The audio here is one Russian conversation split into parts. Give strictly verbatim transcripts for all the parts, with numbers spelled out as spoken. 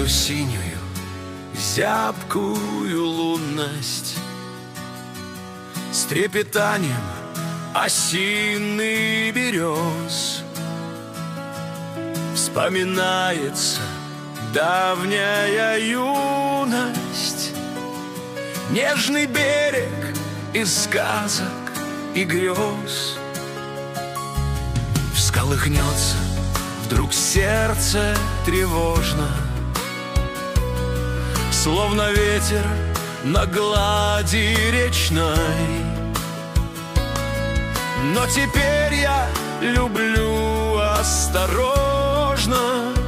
вспоминаю синюю, зябкую лунность с трепетанием осины берез. Вспоминается давняя юность, нежный берег из сказок и грез. Всколыхнется вдруг сердце тревожно, словно ветер на глади речной. Но теперь я люблю осторожно,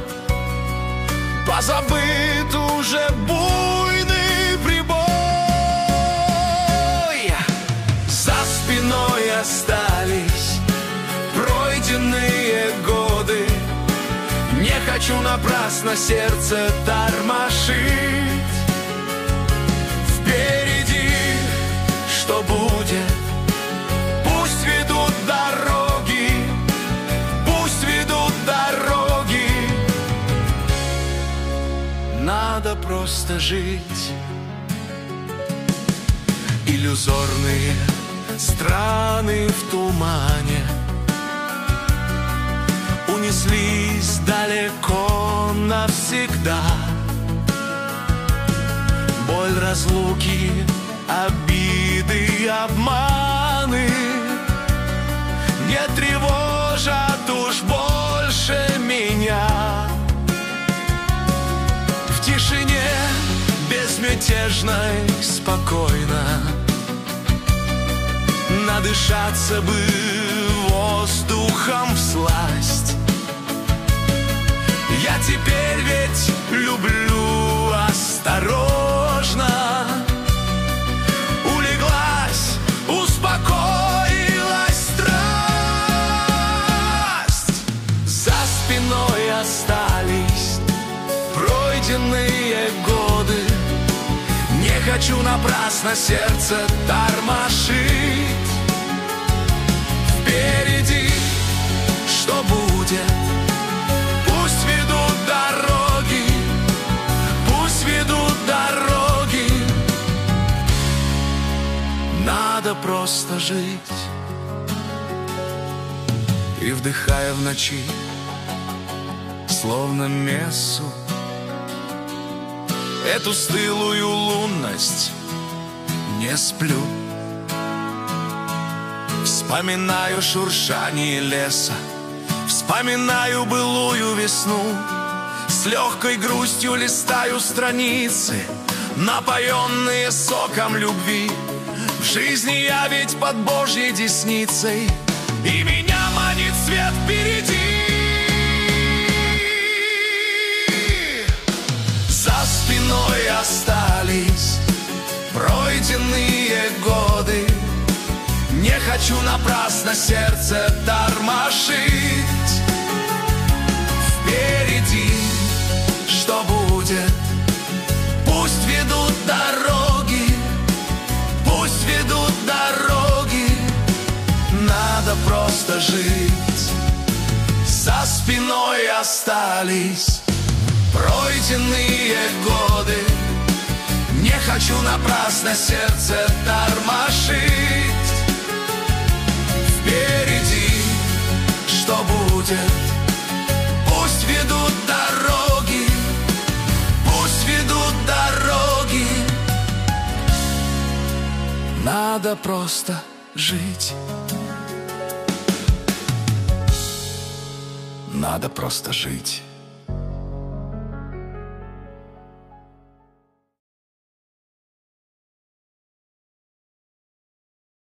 позабыт уже буйный прибой. За спиной остались пройденные годы, не хочу напрасно сердце тормошить. Впереди, что будет, пусть ведут дороги, пусть ведут дороги. Надо просто жить. Иллюзорные страны в тумане унеслись далеко навсегда. Боль разлуки, обиды, обманы не тревожат уж больше меня. В тишине безмятежной, спокойно надышаться бы воздухом всласть. Я теперь ведь люблю осторожно. Улеглась, успокоилась страсть. За спиной остались пройденные годы, не хочу напрасно сердце тормошить. Впереди, что будет, пусть ведут дороги, пусть ведут дороги. Надо просто жить. И вдыхая в ночи, словно мессу, эту стылую лунность, не сплю. Вспоминаю шуршание леса, вспоминаю былую весну. С легкой грустью листаю страницы, напоенные соком любви. В жизни я ведь под Божьей десницей, и меня манит свет впереди. За спиной остались пройденные годы, не хочу напрасно сердце тормошить. Впереди, что будет, пусть ведут дороги, пусть ведут дороги. Надо просто жить. За спиной остались пройденные годы, не хочу напрасно сердце тормошить. Впереди, что будет, пусть ведут дороги, пусть ведут дороги. Надо просто жить. Надо просто жить.